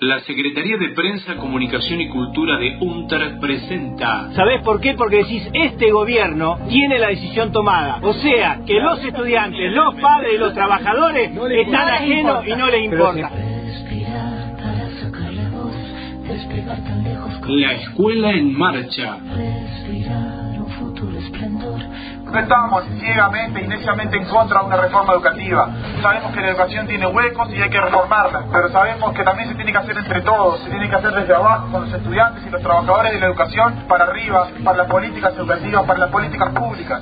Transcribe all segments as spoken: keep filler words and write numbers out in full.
La Secretaría de Prensa, Comunicación y Cultura de UNTER presenta... ¿Sabés por qué? Porque decís, este gobierno tiene la decisión tomada. O sea, que los estudiantes, los padres y los trabajadores están ajenos y no les importa. La Escuela en Marcha. No estamos ciegamente y neciamente en contra de una reforma educativa. Sabemos que la educación tiene huecos y hay que reformarla, pero sabemos que también se tiene que hacer entre todos, se tiene que hacer desde abajo, con los estudiantes y los trabajadores de la educación, para arriba, para las políticas educativas, para las políticas públicas.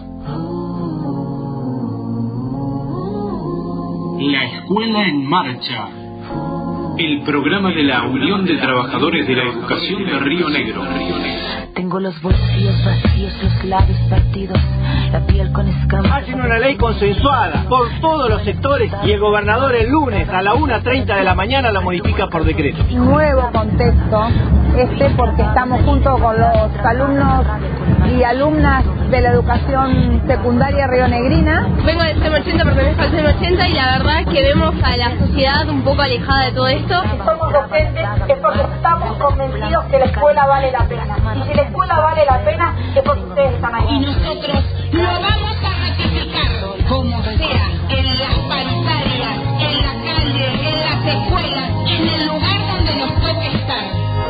La Escuela en Marcha. El programa de la Unión de Trabajadores de la Educación de Río Negro. Tengo los bolsillos vacíos, los labios partidos, la piel con escamas. Hacen una ley consensuada por todos los sectores y el gobernador el lunes a la una treinta de la mañana la modifica por decreto. Nuevo contexto este porque estamos junto con los alumnos y alumnas de la educación secundaria rionegrina. Vengo del C E M ochenta porque me falta el C E M ochenta y la verdad que vemos a la sociedad un poco alejada de todo esto. Si somos docentes es porque estamos convencidos que la escuela vale la pena. Y si la escuela vale la pena es porque ustedes están ahí. Y nosotros lo vamos a ratificar, como sea, en las paritarias, en la calle, en las escuelas, en el lugar donde nos toque estar.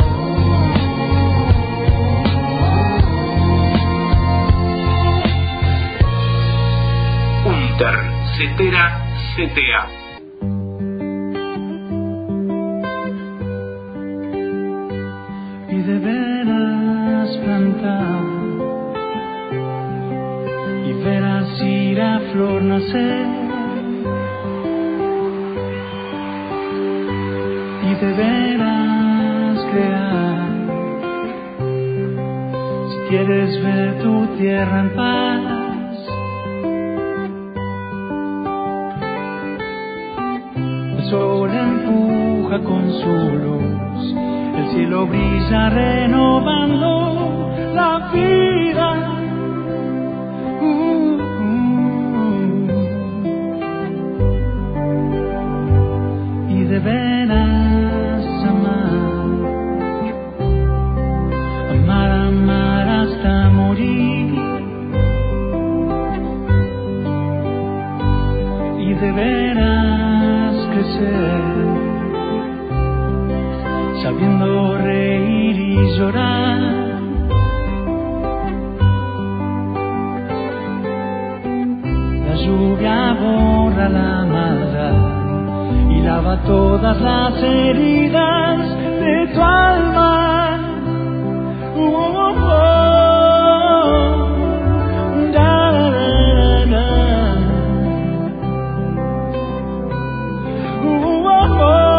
UNTER, CETERA, C T A. Y de veras plantar y verás ir a flor nacer, y de veras crear, si quieres ver tu tierra en paz. El sol empuja con su luz, el cielo brilla renovando la vida. Uh, uh, y de veras amar, amar, amar hasta morir. Y de veras crecer, sabiendo reír y llorar. La lluvia borra la maldad y lava todas las heridas de tu alma. Oh, oh, oh. Da, da, da, da. Oh, oh, oh.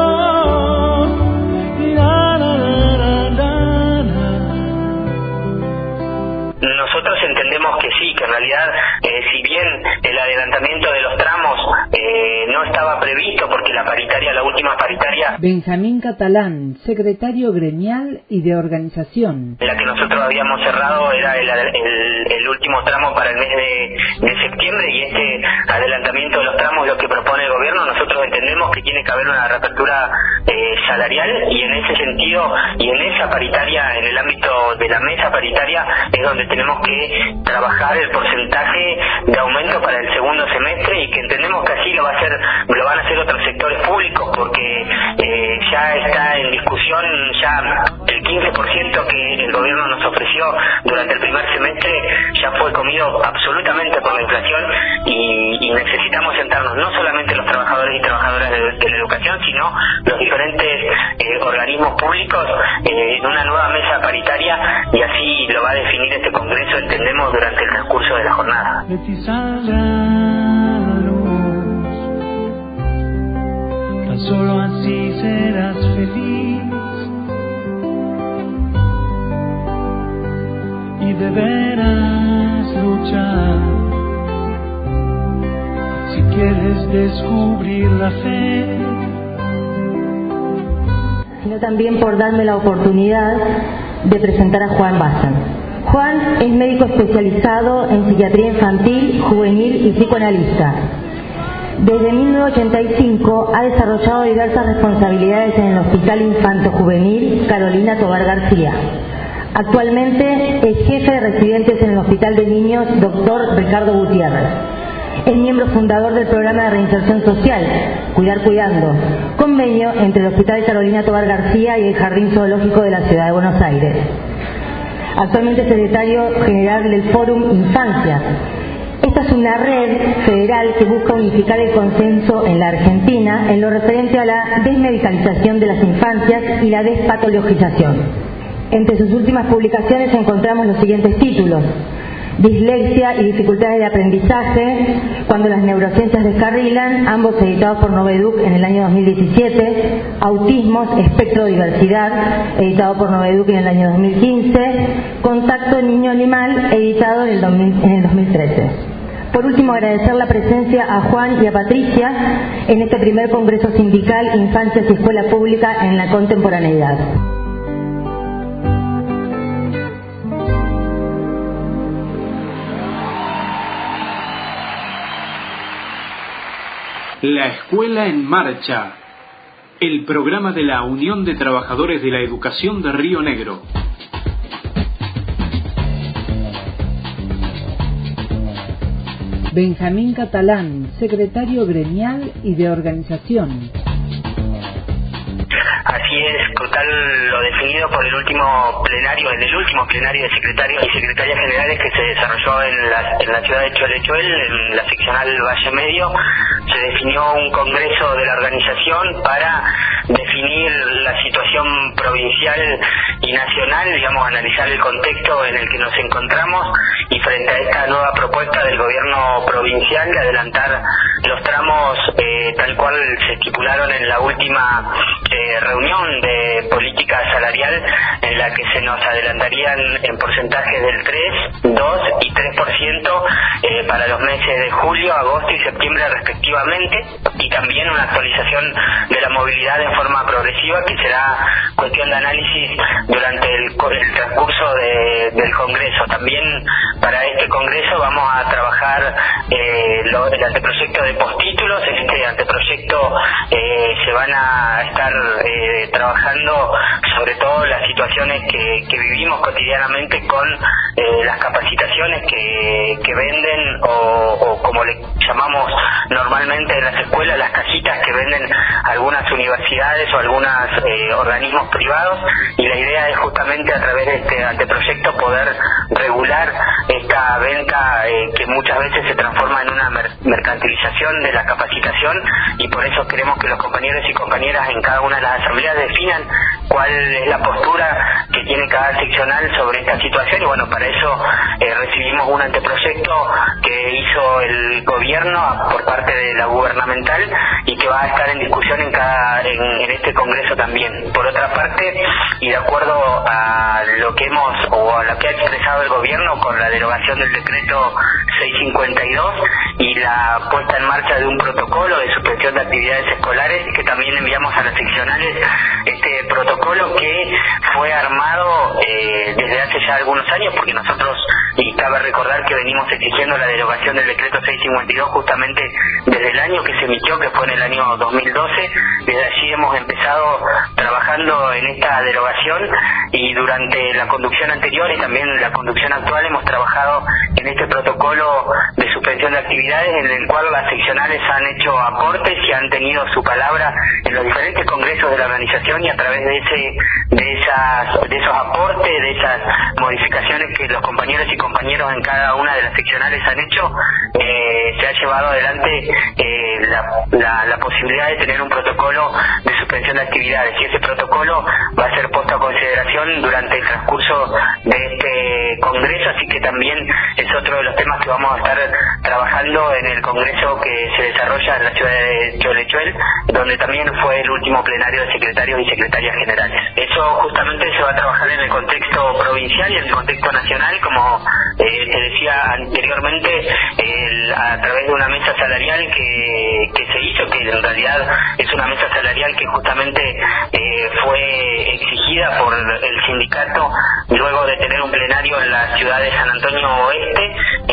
Nosotros entendemos que sí, que en realidad, eh, si bien el adelantamiento de los tramos eh, no estaba previsto porque la paritaria, la última paritaria... Benjamín Catalán, secretario gremial y de organización. La que nosotros habíamos cerrado era el, el, el último tramo para el mes de, de septiembre, y este adelantamiento de los tramos, lo que propone el gobierno, nosotros entendemos que tiene que haber una reapertura eh, salarial, y en ese sentido y en esa paritaria, en el ámbito de la mesa paritaria, es donde tenemos que trabajar el porcentaje de aumento para el segundo semestre, y que entendemos que así lo va a hacer, lo van a hacer otros sectores públicos, porque eh, ya está en discusión ya el quince por ciento que el gobierno nos ofreció durante el primer semestre, ya fue comido absolutamente por la inflación, y, y necesitamos sentarnos no solamente los trabajadores y trabajadoras de, de la educación, sino los diferentes eh, organismos públicos eh, en una nueva mesa paritaria, y así lo va a definir este Congreso, entendemos, durante el transcurso de la jornada. De ti saldrá la luz, tan solo así serás feliz. Y deberás luchar si quieres descubrir la fe. Sino también por darme la oportunidad de presentar a Juan Bazán. Juan es médico especializado en psiquiatría infantil, juvenil y psicoanalista. Desde mil novecientos ochenta y cinco ha desarrollado diversas responsabilidades en el Hospital Infanto Juvenil Carolina Tovar García. Actualmente es jefe de residentes en el Hospital de Niños Doctor Ricardo Gutiérrez. Es miembro fundador del programa de reinserción social, Cuidar Cuidando, convenio entre el Hospital Carolina Tovar García y el Jardín Zoológico de la Ciudad de Buenos Aires. Actualmente es secretario general del Fórum Infancia. Esta es una red federal que busca unificar el consenso en la Argentina en lo referente a la desmedicalización de las infancias y la despatologización. Entre sus últimas publicaciones encontramos los siguientes títulos: Dislexia y dificultades de aprendizaje, cuando las neurociencias descarrilan, ambos editados por Noveduc en el año dos mil diecisiete, Autismos, espectro diversidad, editado por Noveduc en el año dos mil quince, Contacto niño-animal, editado en el, dos mil, en el dos mil trece. Por último, agradecer la presencia a Juan y a Patricia en este primer Congreso Sindical Infancias y Escuela Pública en la Contemporaneidad. La Escuela en Marcha, el programa de la Unión de Trabajadores de la Educación de Río Negro. Benjamín Catalán, secretario gremial y de organización. Así es, brutal lo definido por el último plenario, en el último plenario de secretarios y secretarias generales que se desarrolló en la, en la ciudad de Cholechuel, en la seccional Valle Medio. Se definió un congreso de la organización para definir la situación provincial y nacional, digamos, analizar el contexto en el que nos encontramos y frente a esta nueva propuesta del gobierno provincial de adelantar los tramos eh, tal cual se estipularon en la última eh, reunión de política salarial, en la que se nos adelantarían en porcentajes del tres, dos y tres por ciento eh, para los meses de julio, agosto y septiembre respectivamente, y también una actualización de la movilidad en forma progresiva, que será cuestión de análisis durante el, el transcurso de, del Congreso. También para este Congreso vamos a trabajar eh, lo, el anteproyecto de postítulos. En este anteproyecto eh, se van a estar eh, trabajando sobre todo las situaciones que, que vivimos cotidianamente con eh, las capacitaciones que, que venden o, o como le llamamos normalmente en las escuelas, las cajitas que venden algunas universidades o algunos eh, organismos privados, y la idea es justamente a través de este anteproyecto poder regular esta venta eh, que muchas veces se transforma en una mer mercantilización de la capacitación, y por eso queremos que los compañeros y compañeras en cada una de las asambleas definan cuál es la postura que tiene cada seccional sobre esta situación. Y bueno, para eso eh, recibimos un anteproyecto que hizo el gobierno por parte de la gubernamental y que va a estar en discusión en cada en, en este congreso también. Por otra parte, y de acuerdo a lo que hemos o a lo que ha expresado el gobierno con la derogación del decreto seiscientos cincuenta y dos y la puesta en marcha de un protocolo de suspensión de actividades escolares, que también enviamos a las seccionales este protocolo que fue armado eh, desde hace ya algunos años, porque nosotros, y cabe recordar que venimos exigiendo la derogación del decreto seiscientos cincuenta y dos justamente desde el año que se emitió, que fue en el año dos mil doce. Desde allí hemos empezado trabajando en esta derogación, y durante la conducción anterior y también la conducción actual hemos trabajado en este protocolo de suspensión de actividades, en el cual las seccionales han hecho aportes y han tenido su palabra en los diferentes congresos de la organización, y a través de ese de esas de esos aportes, de esas modificaciones que los compañeros y compañeros en cada una de las seccionales han hecho, eh, se ha llevado adelante eh, la, la, la posibilidad de tener un protocolo de suspensión de actividades, y ese protocolo va a ser puesto a consideración durante el transcurso de este congreso, así que también es otro de los temas que vamos a estar trabajando en el congreso que se desarrolla en la ciudad de Cholechuel, donde también fue el último plenario de secretarios y secretarias generales. Eso justamente se va a trabajar en el contexto provincial y en el contexto nacional, como eh, te decía anteriormente, el, a través de una mesa salarial que, que se hizo, que en realidad es una mesa salarial que justamente eh, fue exigida por el sindicato luego de tener un plenario en la ciudad de San Antonio Oeste, en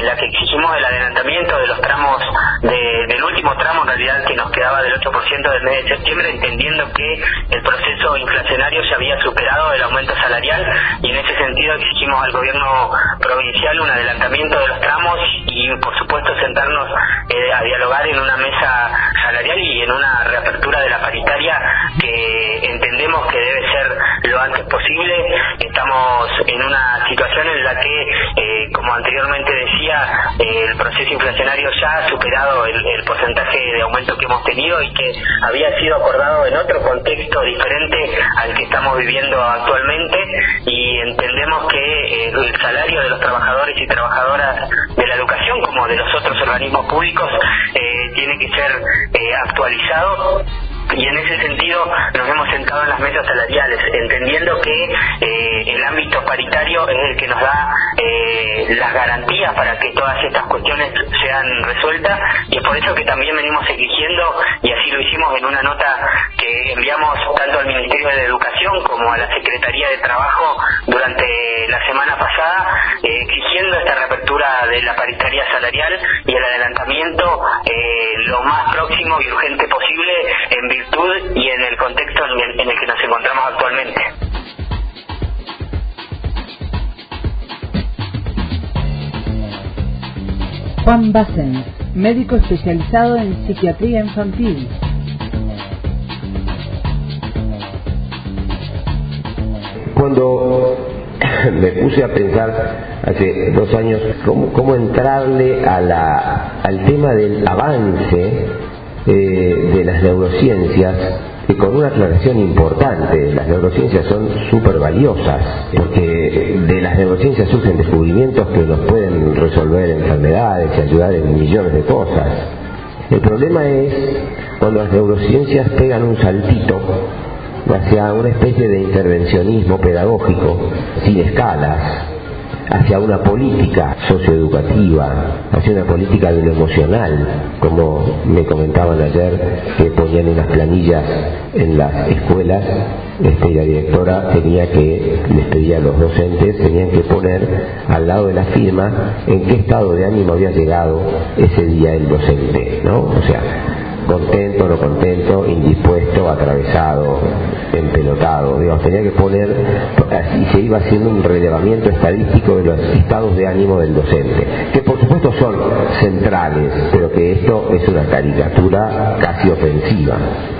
en la que exigimos el adelantamiento de los tramos, de, del último tramo en realidad que nos quedaba del ocho por ciento del mes de septiembre, entendiendo que el proceso inflacionario ya había superado el aumento salarial, y en ese sentido exigimos al gobierno provincial un adelantamiento de los tramos y por supuesto sentarnos eh, a dialogar en una mesa salarial y en una reapertura de la paritaria que entendemos que debe ser lo antes posible. Estamos en una situación en la que, eh, como anteriormente decía, eh, el proceso inflacionario ya ha superado el, el porcentaje de aumento que hemos tenido y que había sido acordado en otro contexto diferente al que estamos viviendo actualmente, y entendemos que eh, el salario de los trabajadores y trabajadoras de la educación, como de los otros organismos públicos, eh, tiene que ser eh, actualizado. Y en ese sentido nos hemos sentado en las mesas salariales, entendiendo que eh, el ámbito paritario es el que nos da eh, las garantías para que todas estas cuestiones sean resueltas, y es por eso que también venimos exigiendo, y así lo hicimos en una nota que enviamos tanto al Ministerio de Educación como a la Secretaría de Trabajo durante la semana pasada, eh, exigiendo esta reapertura de la paritaria salarial y el adelantamiento eh, lo más próximo y urgente posible, en virtud y en el contexto en el, en el que nos encontramos actualmente. Juan Bácenas, médico especializado en psiquiatría infantil. Cuando me puse a pensar hace dos años cómo, cómo entrarle a la, al tema del avance eh, de las neurociencias, y con una aclaración importante: las neurociencias son súper valiosas, porque de las neurociencias surgen descubrimientos que nos pueden resolver enfermedades y ayudar en millones de cosas. El problema es cuando las neurociencias pegan un saltito hacia una especie de intervencionismo pedagógico sin escalas, hacia una política socioeducativa, hacia una política de lo emocional, como me comentaban ayer, que ponían unas planillas en las escuelas, este, y la directora tenía que, les pedía a los docentes, tenían que poner al lado de la firma en qué estado de ánimo había llegado ese día el docente, ¿no? O sea, contento, no contento, indispuesto, atravesado, empelotado, digamos, tenía que poner, y se iba haciendo un relevamiento estadístico de los estados de ánimo del docente, que por supuesto son centrales, pero que esto es una caricatura casi ofensiva.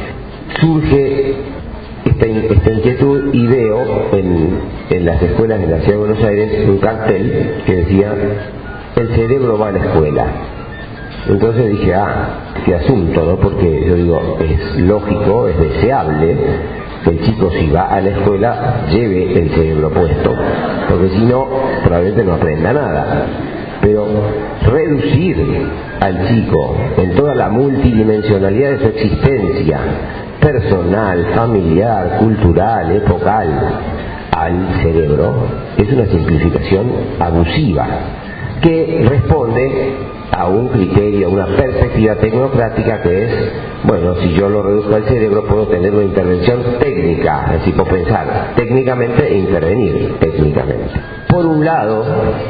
Surge esta, esta inquietud y veo en, en las escuelas de la Ciudad de Buenos Aires un cartel que decía: el cerebro va a la escuela. Entonces dije, ah, qué asunto, ¿no? Porque yo digo, es lógico, es deseable que el chico, si va a la escuela, lleve el cerebro puesto, porque si no, probablemente no aprenda nada. Pero reducir al chico en toda la multidimensionalidad de su existencia, personal, familiar, cultural, epocal, al cerebro, es una simplificación abusiva que responde a un criterio, a una perspectiva tecnocrática que es, bueno, si yo lo reduzco al cerebro puedo tener una intervención técnica, es decir, puedo pensar técnicamente e intervenir técnicamente. Por un lado,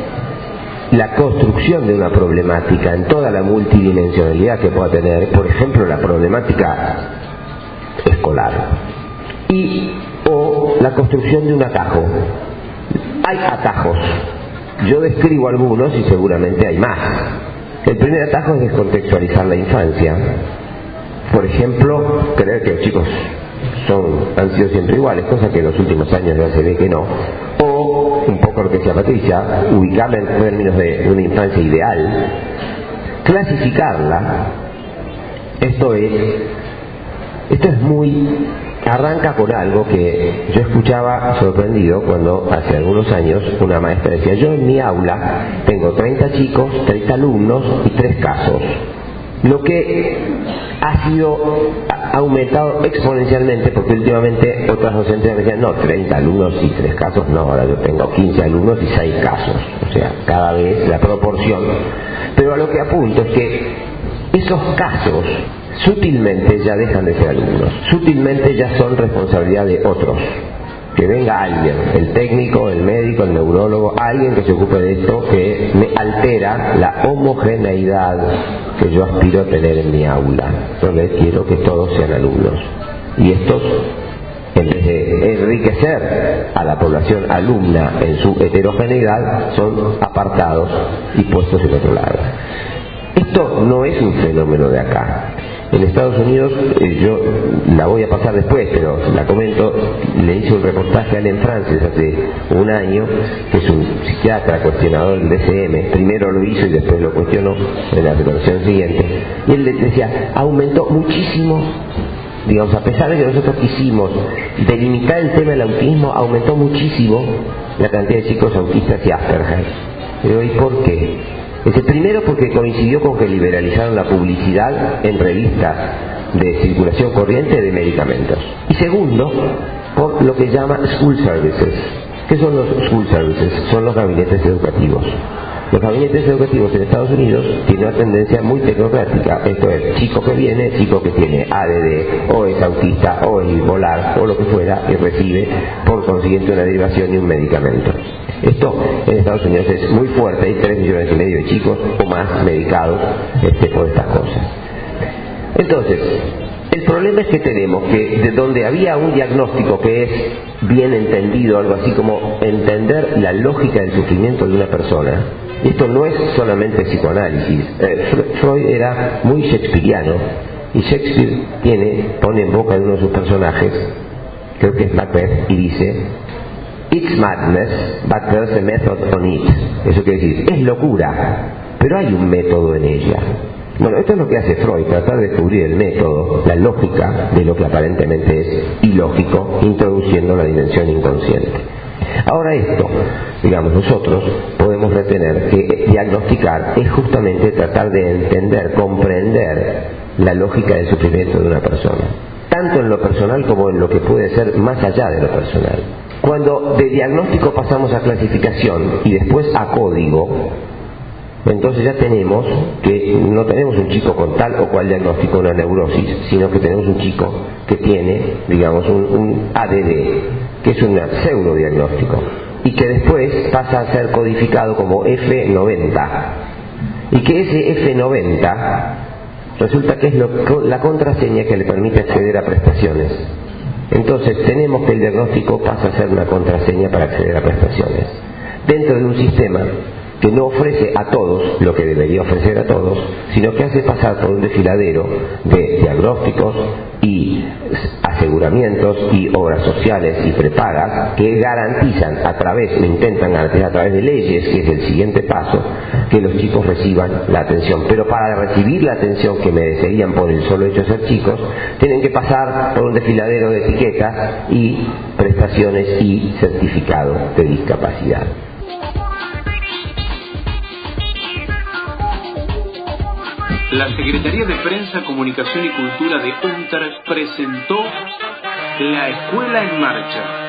la construcción de una problemática en toda la multidimensionalidad que pueda tener, por ejemplo, la problemática escolar, y o la construcción de un atajo. Hay atajos, yo describo algunos y seguramente hay más. El primer atajo es descontextualizar la infancia. Por ejemplo, creer que los chicos son, han sido siempre iguales, cosa que en los últimos años ya se ve que no. O, un poco lo que decía Patricia, ubicarla en términos de una infancia ideal, clasificarla. Esto es, esto es muy... arranca con algo que yo escuchaba sorprendido cuando hace algunos años una maestra decía: yo en mi aula tengo treinta chicos, treinta alumnos y tres casos. Lo que ha sido aumentado exponencialmente, porque últimamente otras docentes me decían: no, treinta alumnos y tres casos, no, ahora yo tengo quince alumnos y seis casos. O sea, cada vez la proporción. Pero a lo que apunto es que esos casos sutilmente ya dejan de ser alumnos, sutilmente ya son responsabilidad de otros. que venga alguien, el técnico, el médico, el neurólogo, alguien que se ocupe de esto, que me altera la homogeneidad que yo aspiro a tener en mi aula. Yo les quiero que todos sean alumnos. Y estos, en vez de enriquecer a la población alumna en su heterogeneidad, son apartados y puestos en otro lado. Esto no es un fenómeno de acá. En Estados Unidos, eh, yo la voy a pasar después, pero la comento, le hice un reportaje a Alain Frances hace un año, que es un psiquiatra cuestionador del D C M. Primero lo hizo y después lo cuestionó en la declaración siguiente. Y él decía, aumentó muchísimo, digamos, a pesar de que nosotros quisimos delimitar el tema del autismo, aumentó muchísimo la cantidad de chicos autistas y Asperger. Pero ¿y por qué? Ese primero porque coincidió con que liberalizaron la publicidad en revistas de circulación corriente de medicamentos. Y segundo, por lo que llama School Services. ¿Qué son los School Services? Son los gabinetes educativos. Los gabinetes educativos en Estados Unidos tienen una tendencia muy tecnocrática. Esto es, chico que viene, chico que tiene A D D, o es autista, o es bipolar, o lo que fuera, y recibe por consiguiente una derivación y un medicamento. Esto en Estados Unidos es muy fuerte, hay tres millones y medio de chicos o más medicados este, por estas cosas. Entonces, el problema es que tenemos que de donde había un diagnóstico que es bien entendido, algo así como entender la lógica del sufrimiento de una persona, y esto no es solamente psicoanálisis. eh, Freud era muy shakespeariano, y Shakespeare tiene, pone en boca de uno de sus personajes, creo que es Macbeth, y dice: "It's madness, but there's a method on it". Eso quiere decir, es locura, pero hay un método en ella. Bueno, esto es lo que hace Freud, tratar de descubrir el método, la lógica de lo que aparentemente es ilógico, introduciendo la dimensión inconsciente. Ahora esto, digamos, nosotros podemos retener que diagnosticar es justamente tratar de entender, comprender la lógica del sufrimiento de una persona, tanto en lo personal como en lo que puede ser más allá de lo personal. Cuando de diagnóstico pasamos a clasificación y después a código, entonces ya tenemos que no tenemos un chico con tal o cual diagnóstico, una neurosis, sino que tenemos un chico que tiene, digamos, un, un A D D, que es un pseudodiagnóstico, y que después pasa a ser codificado como F noventa, y que ese F noventa resulta que es lo, la contraseña que le permite acceder a prestaciones. Entonces tenemos que el diagnóstico pasa a ser una contraseña para acceder a prestaciones dentro de un sistema que no ofrece a todos lo que debería ofrecer a todos, sino que hace pasar por un desfiladero de diagnósticos y aseguramientos y obras sociales y prepagas que garantizan a través, me intentan garantizar a través de leyes, que es el siguiente paso, que los chicos reciban la atención. Pero para recibir la atención que merecerían por el solo hecho de ser chicos, tienen que pasar por un desfiladero de etiquetas y prestaciones y certificado de discapacidad. La Secretaría de Prensa, Comunicación y Cultura de UNTER presentó La Escuela en Marcha.